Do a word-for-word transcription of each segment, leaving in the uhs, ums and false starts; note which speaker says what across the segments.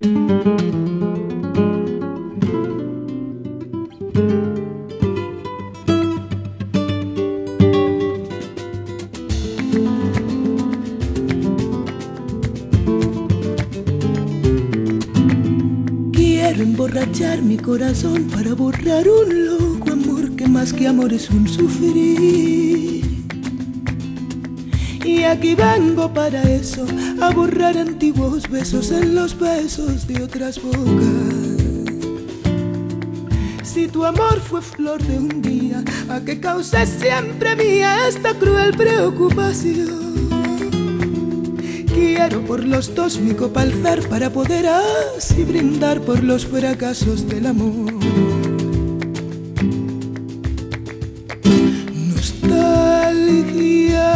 Speaker 1: Quiero emborrachar mi corazón para borrar un loco amor que más que amor es un sufrir. Y aquí vengo para eso, a borrar antiguos besos en los besos de otras bocas. Si tu amor fue flor de un día, ¿a qué causa es siempre mía esta cruel preocupación? Quiero por los dos mi copa alzar para poder así brindar por los fracasos del amor. Nostalgia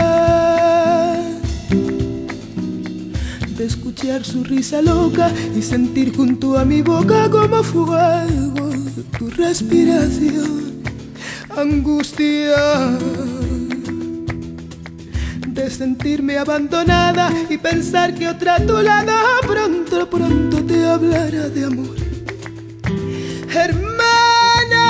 Speaker 1: de escuchar su risa loca y sentir junto a mi boca como fuego tu respiración. Angustia de sentirme abandonada y pensar que otra a tu lado pronto, pronto te hablará de amor. Hermana,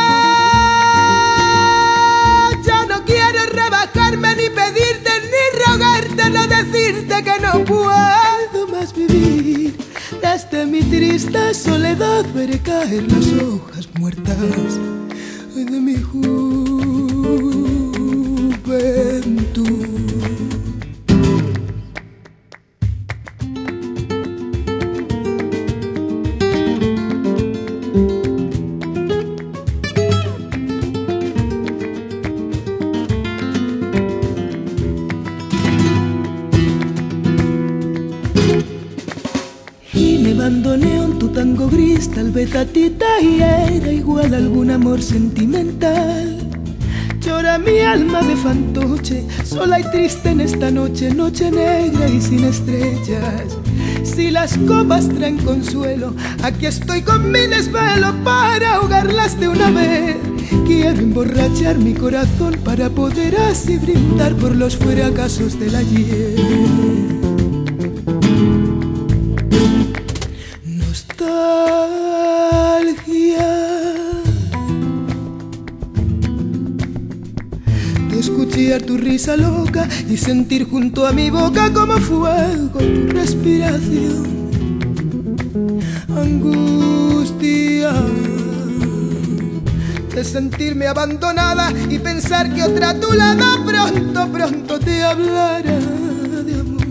Speaker 1: ya no quiero rebajarme ni pedirte ni rogarte, no decirte que no puedo más vivir. Desde mi triste soledad veré caer las hojas muertas de mi juventud. Abandoné en tu tango gris, tal vez a ti te hiera igual algún amor sentimental. Llora mi alma de fantoche, sola y triste en esta noche, noche negra y sin estrellas. Si las copas traen consuelo, aquí estoy con mi desvelo para ahogarlas de una vez. Quiero emborrachar mi corazón para poder así brindar por los fracasos del ayer. De escuchar tu risa loca y sentir junto a mi boca como fuego tu respiración. Angustia de sentirme abandonada y pensar que otra a tu lado pronto, pronto te hablará de amor.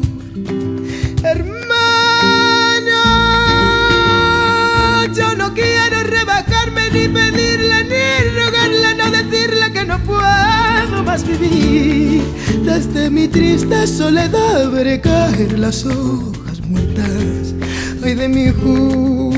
Speaker 1: Hermana, yo no quiero rebajarme ni pedirle ni rogarle, no decirle que no puedo más vivir. Desde mi triste soledad veré caer las hojas muertas, ay de mi juventud.